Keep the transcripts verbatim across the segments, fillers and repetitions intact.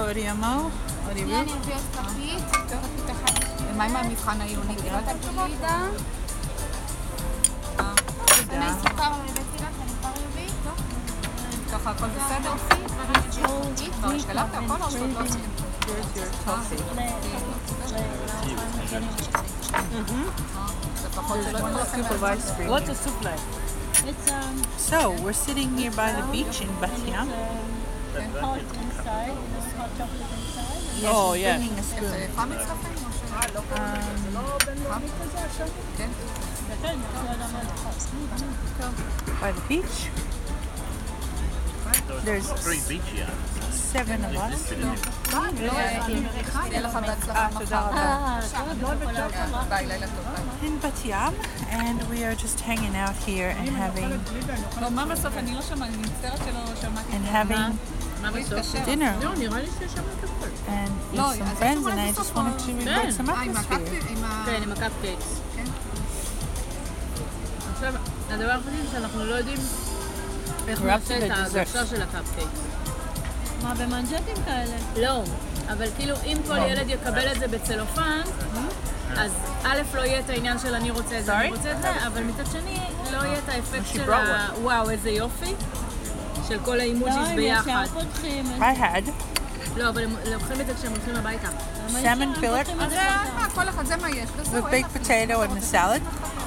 Oriamo. שנייה, אני אביא עוד כפית. כפית אחת. ומה עם המבחן העיוני? קיבלת תשובות? לידה. תודה. אני סוכר הבאתי לך, אני כבר אביא. ככה הכל בסדר? כבר השתלבת הכל או שעוד לא עשיתם? Here's your coffee. Scoop of ice cream. What's a soup like? It's um, So, we're sitting here by the beach in Bat Yam. um hot inside, you know, hot chocolate inside. Oh, yeah. Bringing a spoon. זה חם אצלכם או ש... כן. כן, זה למה זה hot. By the beach. There's Very beachy. seven of us. יהיה לך בהצלחה מחר. אה, טוב, ביי, לילה טוב. ביי. In Bat Yam, and we are just hanging out here and having לא, מה בסוף? אני לא שמעתי, אני מצטערת שלא שמעתי. and having מה בסוף? dinner לא, נראה לי ששמעת הכל. and with No, some אז friends, איך and I בסוף just wanted to כן. record some אה, עם atmosphere. הקפטי, עם ה... כן, עם הקפקייקס. כן. עכשיו, הדבר החשוב שאנחנו לא יודעים איך We're up to נעשה את the ההגשה desserts. של הקפקייקס. מה, במנג'טים כאלה? לא, אבל כאילו אם כל ילד יקבל את זה בצלופן, אז א' לא יהיה את העניין של אני רוצה את זה, אני רוצה את זה, אבל מצד שני לא יהיה את האפקט של ה... וואו, איזה יופי, של כל לא, האימוג'יס הם ביחד. ישר פותחים את I had לא, אבל הם לוקחים את זה כשהם הולכים הביתה. זה. salmon fillet אז זה, מה, כל אחד, זה מה יש. וזהו, with אין baked לך- potato and a salad.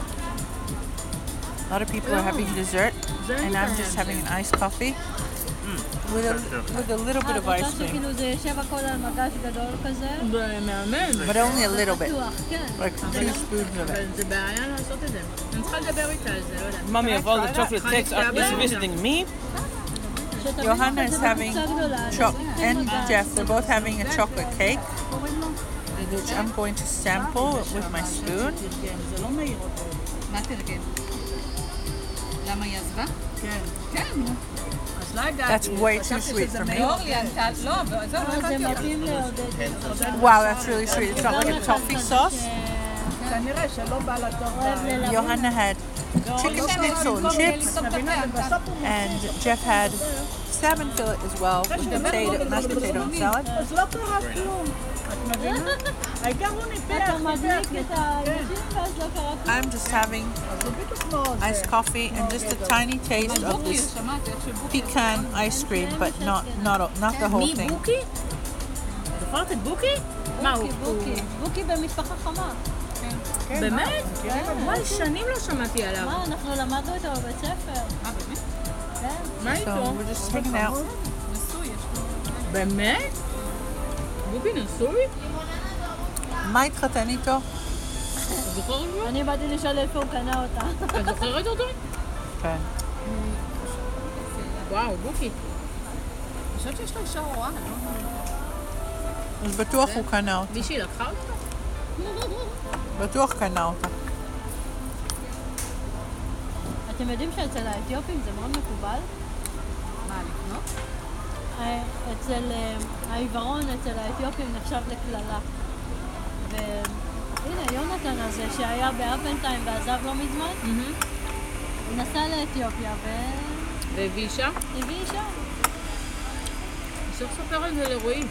A lot of people are having dessert, and I'm just having an iced coffee with a with a little bit אה, of את ice רוצה cream, שכאילו זה יושב הכל על מגש גדול כזה? זה מהמם, but only a little bit, בטוח, כן. like two spoons of it. אבל זה בעיה לעשות את זה. אני צריכה לדבר איתה על זה, לא יודעת. Mommy of all the chocolate cakes is visiting me. שתמיד Johanna כזה is having בקבוצה גדולה, אז choc לוקחים and מגש. Jeff. They're both having a chocolate cake, which I'm going to sample with my spoon. מה תרגם? למה היא עזבה? כן. כן, נו. אז לא יודעת. That's way too sweet for me. לא, אורלי ענתה, לא, וזהו, לא אה, זה הבנתי אותך. מתאים לעודד. Wow, that's really sweet. It's got like a toffee sauce. כנראה שלא בא לתוך... אוהב ללמוד. Johanna had chicken schnitzel and chips, and Jeff had salmon fillet as well with potato, mashed potato and salad. אז לא קרה כלום. את מבינה? העיקר הוא ניפח, אתה מדליק את האנשים ואז לא קרה כלום. I'm just having זה בדיוק כמו זה. iced coffee and just a tiny taste of this שמעתי איך שבוקי... pecan ice cream, but not not not the whole מי thing. בוקי? זוכרת את בוקי? מה הוא? בוקי, בוקי במשפחה חמה. באמת? וואי, שנים לא שמעתי עליו. מה, אנחנו למדנו איתו בבית ספר. אה, באמת? כן. מה So איתו? we're just hanging out. נשוי, יש לו... באמת? בוקי נשוי? מה התחתן איתו? את זוכרת אותו? אני באתי לשאול איפה הוא קנה אותה. את זוכרת אותו? כן. וואו, בוקי. אני חושבת שיש לו אישה רואה, אני לא יודעת. אז בטוח הוא קנה אותה. מישהי לקחה אותו? בטוח קנה אותה. אתם יודעים שאצל האתיופים זה מאוד מקובל? מה, לקנות? ה- אצל אה, העיוורון, אצל האתיופים נחשב לקללה. והנה, יונתן הזה שהיה באפנטיים ועזב לא מזמן, הוא נסע לאתיופיה והביא אישה? והביא אישה. אפשר לספר על זה לרועי.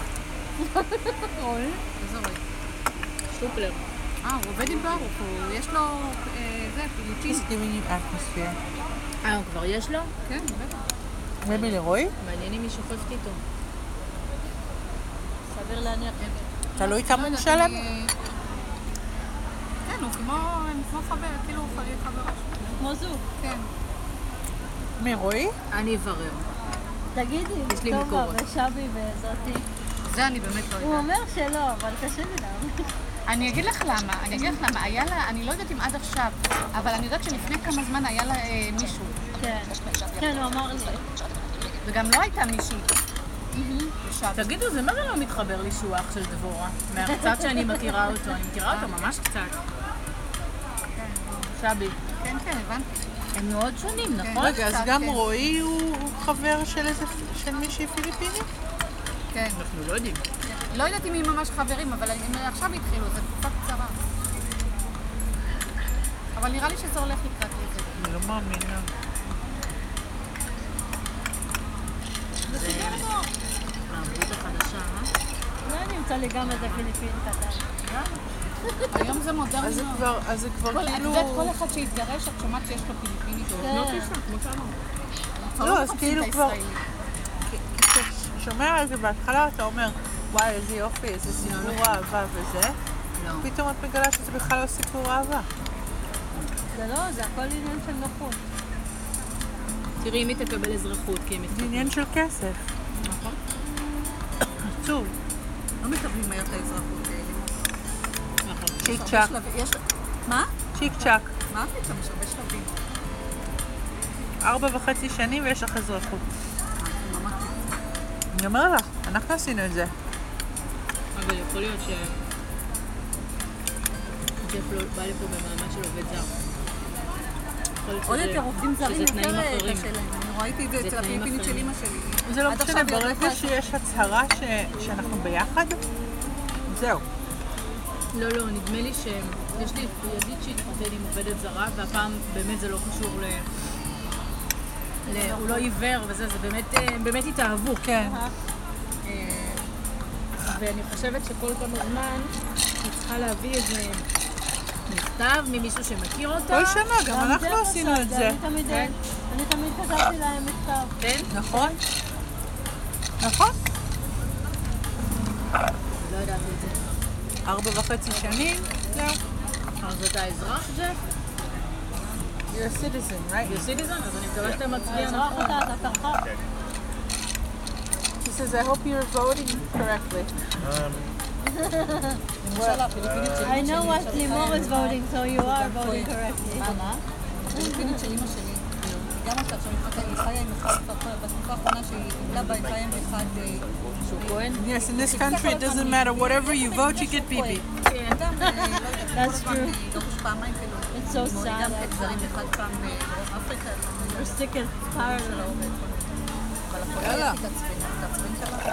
רועי? איזה רואה? שופלר. אה, הוא עובד עם ברוך, הוא- יש לו... אה, זה, פיליפין. He's giving you atmosphere. אה, הוא כבר יש לו? כן, בטח. Maybe לרועי? מעניין אם היא שוכבת איתו. סביר להניח. תלוי כמה הוא לא יודעת, משלם. אני- כן, הוא כמו הם כמו חבר, כאילו הוא חבר- חברה שלו. כמו זוג. כן. מי, רועי? אני אברר. תגידי, יש לי טובה מקורות. ושבי וזאתי. זה אני באמת לא הוא יודעת. אומר שלא, אבל קשה לי להאמין. אני אגיד לך למה, אני אגיד לך למה, היה לה, אני לא יודעת אם עד עכשיו, אבל אני יודעת שלפני כמה זמן היה לה אה, מישהו, כן, כן, הוא אמר לי. וגם לא הייתה מישהי. בשבת. תגידו, זה מה זה לא מתחבר לי שהוא אח של דבורה? מהקצת שאני מכירה אותו. אני מכירה אותו ממש קצת. שבי. כן, כן, הבנתי. הם מאוד שונים, נכון? רגע, אז קצת, גם כן. רועי הוא הוא חבר של איזה, של מישהי פיליפינית? כן. אנחנו לא יודעים. לא יודעת אם הם ממש חברים, אבל הם עכשיו התחילו, זו תקופה קצרה. אבל נראה לי שזה הולך לקראת לזה. אני לא מאמינה. זה סידר לו. הערבות החדשה. רוצה לי גם איזה פיליפיני קטן. היום זה מודרני אז זה מאוד. כבר, אז זה כבר כל- את כאילו... יודעת, כל אחד שהתגרש, את שומעת שיש לו פיליפיני טוב. כן. לא תשמע, כמו שאמרת. לא, אז כאילו כבר... הישראלי. כשאתה שומע על זה בהתחלה, אתה אומר, וואי, איזה יופי, איזה סיפור אהבה וזה. פתאום את מגלה שזה בכלל לא סיפור אהבה. זה לא, זה הכל עניין של נוחות. תראי אם היא תקבל אזרחות, כי הם זה מתקבלים. עניין של כסף. נכון. עצוב. לא מקבלים מהר את האזרחות האלה. נכון. צ'יק יש צ'אק. שלבים- יש- מה? צ'יק צ'אק. מה פתאום? יש הרבה שלבים. ארבע וחצי שנים ויש לך אזרחות. אה, ממש. אני אומר לך, אנחנו עשינו את זה. אבל יכול להיות ש... ג'ף לא בא לפה במעמד של עובד זר. יכול להיות עוד שזה- יותר עובדים זרים שזה תנאים יותר אחרים. קשה להם. אני ראיתי את זה זה אצל תנאים הפיליפינית של אחרים. אמא שלי. זה לא עד משנה, עכשיו היא ברגע הולכת- שיש הצהרה ש- שאנחנו ביחד, זהו. לא, לא, נדמה לי שיש לי ידיד שהתחתן עם עובדת זרה, והפעם באמת זה לא קשור ל... ל- הוא לא עיוור וזה, זה באמת, אה, באמת התאהבו. כן. אה, ואני חושבת שכל כמה זמן היא צריכה להביא איזה מכתב ממישהו שמכיר אותה. כל שנה, גם גם אנחנו ג'ף עשינו עושה את זה. אני תמיד- כן. אני תמיד כתבתי להם מכתב. כן? נכון? נכון. לא ידעתי את זה. ארבע וחצי שנים, זהו. אז אתה אזרח, ג'ף? You're a citizen, right? you're citizen? אז אני מקווה שאתה מצביע האזרח נכון. אותה, אתה כרחק. He says, I hope you're voting correctly. למשל, הפיליפינית של I אמא know שלי, what עכשיו Limor אחד- is voting, so you are voting correctly. מה, מה? הפיליפינית של אמא שלי, גם עכשיו, שאני מתחתנת, היא חיה עם אחד, בתקופה האחרונה שהיא קיבלה בה, היא חיה עם אחד... שהוא כהן. Yes, in this country, it doesn't matter. Whatever you vote, you get pee-pee. גם, אה, לא יודעת, That's כל הזמן, true. היא גרוש פעמיים כאילו. It's so היא גם sad. זרים אחד פעם בדרום אפריקה. You're sick and tired of it. אבל החולה יאללה. היא תעצבן, תעצבן שלה.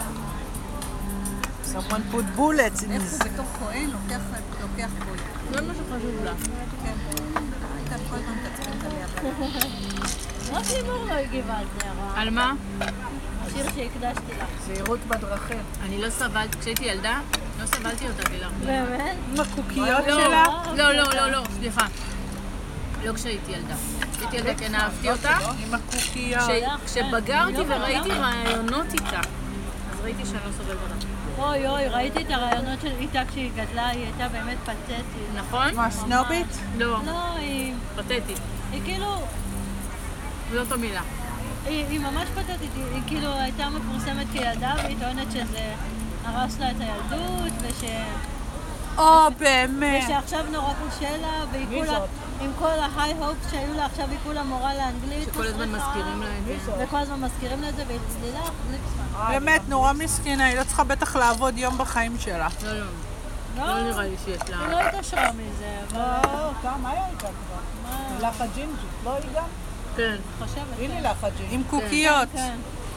Someone put bullets in איך his... הוא בתור כהן לוקח לוקח גול. זה מה שחשוב לה. כן. היית כל הזמן מתעצבנת עליה. רק לימור לא הגיבה על זה, הרע. על מה? השיר שהקדשתי לך. זהירות בדרכים. אני לא סבלתי, כשהייתי ילדה, לא סבלתי אותה בגלל. באמת? עם הקוקיות לא, שלה. לא, לא, לא, לא, סליחה. לא כשהייתי ילדה. כשהייתי ילדה כן אהבתי אותה. עם הקוקיות. כש- כשבגרתי וראיתי רעיונות איתה, אז ראיתי שאני לא סובלת אותה. אוי אוי, ראיתי את הרעיונות של איתה כשהיא גדלה, היא הייתה באמת פתטית. נכון? מה, סנובית? לא, לא, היא... פתטית. היא כאילו... זאת המילה. היא, היא ממש פתטית, היא, היא כאילו הייתה מפורסמת כילדה והיא טוענת שזה הרס לה את הילדות וש... או, באמת. ושעכשיו נורא קשה לה והיא כולה, עם כל ההיי הופס שהיו לה עכשיו היא כולה מורה לאנגלית. שכל הזמן מזכירים לה את זה. וכל הזמן מזכירים לה את זה והיא צלילה, בלי פסמן. באמת, נורא מסכנה, היא לא צריכה בטח לעבוד יום בחיים שלה. לא, לא, לא, לא נראה לי שיש היא לה... לא התעשרה מזה, אבל כמה היה איתה כבר? לילך הג'ינג'י, לא היא גם? כן. חושבת. היא לילך הג'ינג'י. עם קוקיות. כן.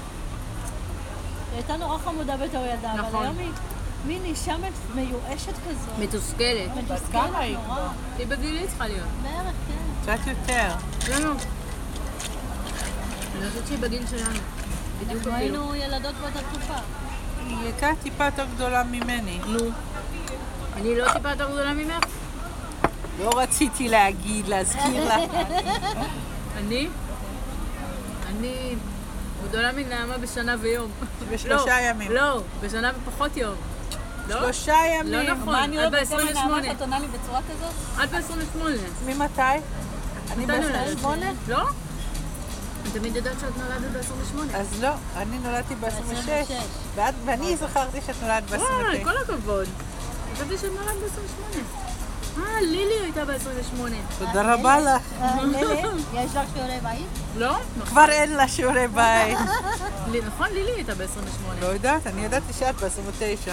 היא הייתה נורא חמודה בתור ילדה, אבל נכון. היום היא מין אישה מיואשת כזאת. מתוסכלת. מתוסכלת כמה היא נורא. היא בגילי צריכה להיות. בערך, כן. קצת יותר. לא, לא. אני חושבת שהיא בגיל שלנו. בדיוק אנחנו אפילו. היינו ילדות באותה תקופה. היא הייתה טיפה יותר גדולה ממני. נו. אני לא טיפה יותר גדולה ממך? לא רציתי להגיד, להזכיר לך. אני? אני גדולה מנעמה בשנה ויום. בשלושה לא, ימים. לא, בשנה ופחות יום. לא? שלושה ימים. לא נכון, מה אני את אוהבת ב-עשרים ושמונה. את עונה לי בצורה כזאת? את ב-עשרים ושמונה. ממתי? אני מתי ב-עשרים נולדת? ושמונה? לא? אני תמיד יודעת שאת נולדת ב-עשרים ושמונה. אז לא, אני נולדתי ב-עשרים ושש. ב-עשרים ושש. ואת- ואני זכרתי שאת נולדת ב-עשרים וואי, ותשע. כל הכבוד. חשבתי שאת נולדת ב-עשרים ושמונה. אה, לילי הייתה ב-עשרים ושמונה. תודה רבה לך. אה, לילי, יש לך שיעורי בית? לא? כבר אין לה שיעורי בית. לי- נכון, לילי הייתה ב-עשרים ושמונה. לא יודעת, אני ידעתי שאת ב-עשרים ותשע.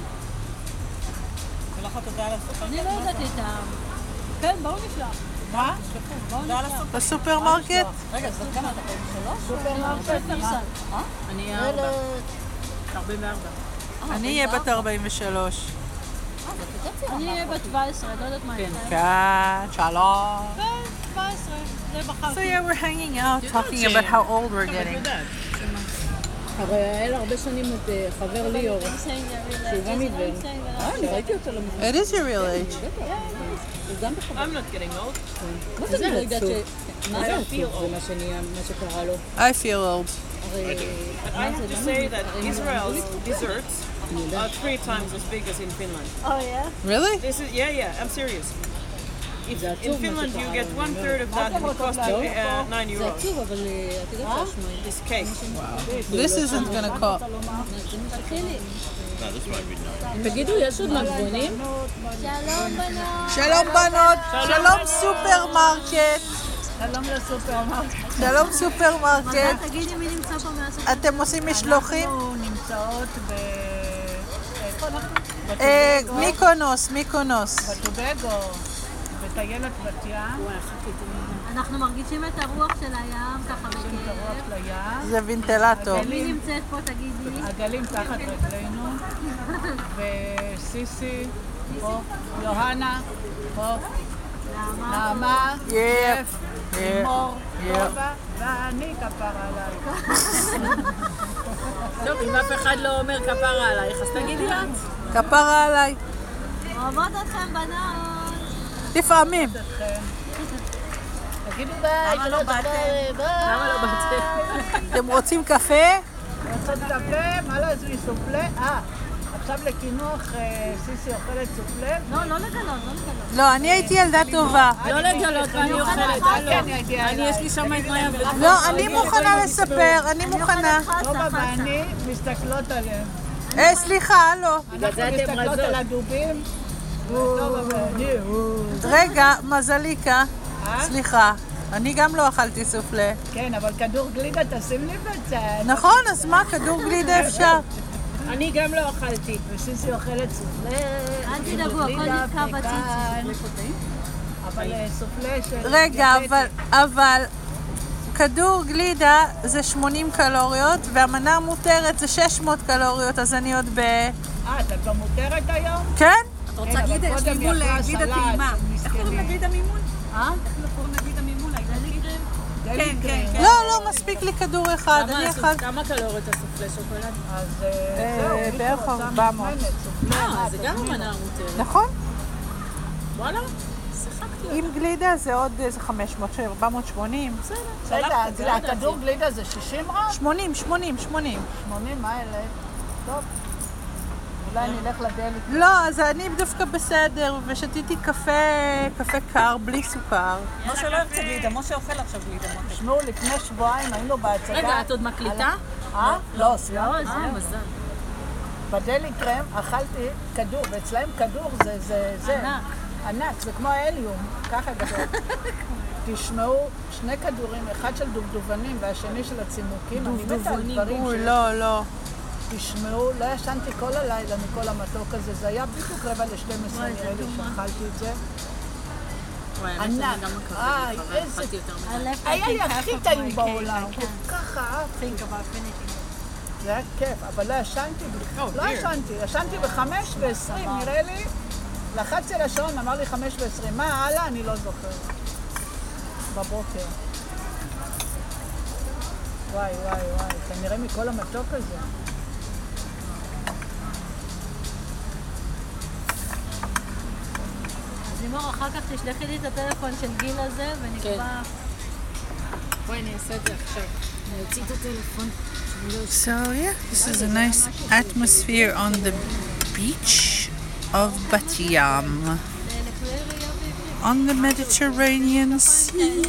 ולך תודה על הסופר. אני לא ידעתי את ה... כן, בואו נשלח. מה? בואו תודה על נשלח. הסופר. בסופרמרקט? רגע, זאת כמה אתה פעמים שלוש? שופרסל. אני ארבע. ארבעים וארבע. אני אהיה בת ארבעים ושלוש. אני אהיה בת שבע עשרה, לא יודעת מה כן. הייתה. כן, שלום. כן, שבע עשרה, זה So בחרתי. yeah, we're hanging out, talking about how old we're את getting. יודעת. הרי היה לה הרבה שנים את חבר ליאור, שהוא גם עיוור. אה, אני ראיתי אותו למזמן. It is your real age. I'm not getting old. מה זה אני לא יודעת ש... מה זה עצוב? זה מה שנהיה, מה שקרה לו. I feel old. הרי... But I have to say that Israel's desserts are three times as big as in Finland. Oh, yeah? Really? This is yeah, yeah. I'm serious. If in Finland you get one third of that, and it costs you uh, nine זה euros. עצוב, אבל את יודעת שהשמוע. This cake. This isn't gonna cost. תגידו, יש עוד מגבונים? שלום בנות. שלום בנות, שלום סופרמרקט. שלום לסופרמרקט. שלום סופרמרקט. תגידי מי נמצא פה מהסופר. אתם עושים משלוחים? אנחנו נמצאות ב... איפה אנחנו? אה, מיקונוס, מיקונוס. בטובגו, בטיילת בת ים. אנחנו מרגישים את הרוח של הים ככה את הרוח בכיף. לים. זה וינטלטור. מי נמצאת פה תגידי? הגלים תחת רגלינו. וסיסי, פה. יוהנה, פה. נעמה, יפ. לימור, טובה, ואני כפרה עליי. טוב, אם אף אחד לא אומר כפרה עלייך, אז תגידי את. כפרה עליי. אוהבות אתכם בנות. לפעמים. תגידו ביי, למה לא באתם? למה לא באתם? אתם רוצים קפה? רוצות קפה, מה לא עזבי סופלה? אה, עכשיו לקינוח סיסי אוכלת סופלה? לא, לא לגלות, לא לגלות. לא, אני הייתי ילדה טובה. לא לגלות מה אני אוכלת, אני יש לי שם את מאיה ודבורה. לא, אני מוכנה לספר, אני מוכנה. טובה ואני מסתכלות עליהם. אה, סליחה, לא. אנחנו מסתכלות על הדובים. טובה ואני, רגע, מזליקה. סליחה, אני גם לא אכלתי סופלה. כן, אבל כדור גלידה תשים לי בצד. נכון, אז מה, כדור גלידה אפשר. אני גם לא אכלתי. וסיסי אוכלת סופלה. אל תדאגו, הכל נתקע בציצים. אבל סופלה של... רגע, אבל, אבל, כדור גלידה זה שמונים קלוריות, והמנה המותרת זה שש מאות קלוריות, אז אני עוד ב... אה, אתה כבר מותרת היום? כן? את רוצה גלידה? יש לי מול גלידה טעימה. איך קוראים לגלידה מימון? אה? איך קוראים לגלידה מימון? כן, כן. לא, לא, מספיק לי כדור אחד, אני אכל... כמה קלוריות הסופלה שוקולד? אז זהו, בערך מישהו רצה ארבע מאות. מזמנת, סופלה. אה, זה גם המנה המותרת. נכון? וואלה, שיחקתי. עם גלידה זה עוד איזה חמש מאות, ארבע מאות שמונים. רגע, הכדור גלידה זה שישים רם? שמונים, שמונים, שמונים. שמונים, מה אלה? טוב. אולי נלך לדלת. לא, אז אני דווקא בסדר, ושתיתי קפה, קפה קר בלי סוכר. משה לא אוהב גלידה, משה אוכל עכשיו גלידה. תשמעו, לפני שבועיים היינו בהצגה. רגע, את עוד מקליטה? אה? לא, סיימתי. אה, מזל. בדלי קרם אכלתי כדור, ואצלהם כדור זה, זה, זה. ענק. ענק, זה כמו ההליום, ככה גדול. תשמעו, שני כדורים, אחד של דובדובנים והשני של הצימוקים. אני מתה על דברים אוי, ש... לא, לא. תשמעו, לא ישנתי כל הלילה מכל המתוק הזה, זה היה בדיוק רבע ל-שתים עשרה נראה לי שאכלתי את זה. ענק, איי, איזה... היה לי הכי טעים בעולם, כל כך אהבתי. זה היה כיף, אבל לא ישנתי, לא ישנתי, ישנתי בחמש ועשרים, נראה לי, לחצתי על השעון, אמר לי חמש ועשרים, מה הלאה? אני לא זוכרת. בבוקר. וואי, וואי, וואי, כנראה מכל המתוק הזה. אז לימור, אחר כך תשלחי לי את הטלפון של גיל הזה ונקבע... בואי, אני אעשה את זה עכשיו. אני אוציא את הטלפון. So yeah, this is a nice atmosphere on the beach of Bat Yam on the Mediterranean Sea.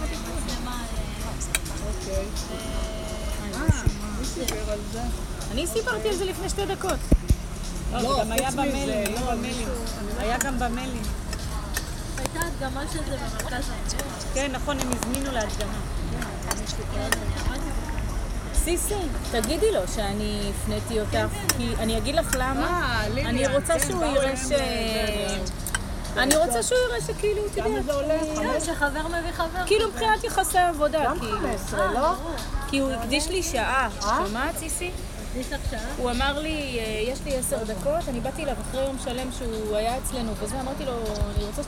אני סיפרתי על זה לפני שתי דקות. לא, זה גם היה במיילים, לא במיילים. היה גם במיילים. הייתה הדגמה של זה במרכז. כן, נכון, הם הזמינו להדגמה. סיסי, תגידי לו שאני הפניתי אותך, כי אני אגיד לך למה. אני רוצה שהוא יראה ש... אני רוצה שהוא יראה שכאילו, אתה יודע, שחבר מביא חבר. כאילו מבחינת יחסי עבודה. גם חמש עשרה, לא? כי הוא הקדיש לי שעה. שומעת, סיסי? הקדיש לך שעה? הוא אמר לי, יש לי עשר דקות, אני באתי אליו אחרי יום שלם שהוא היה אצלנו, וזה אמרתי לו, אני רוצה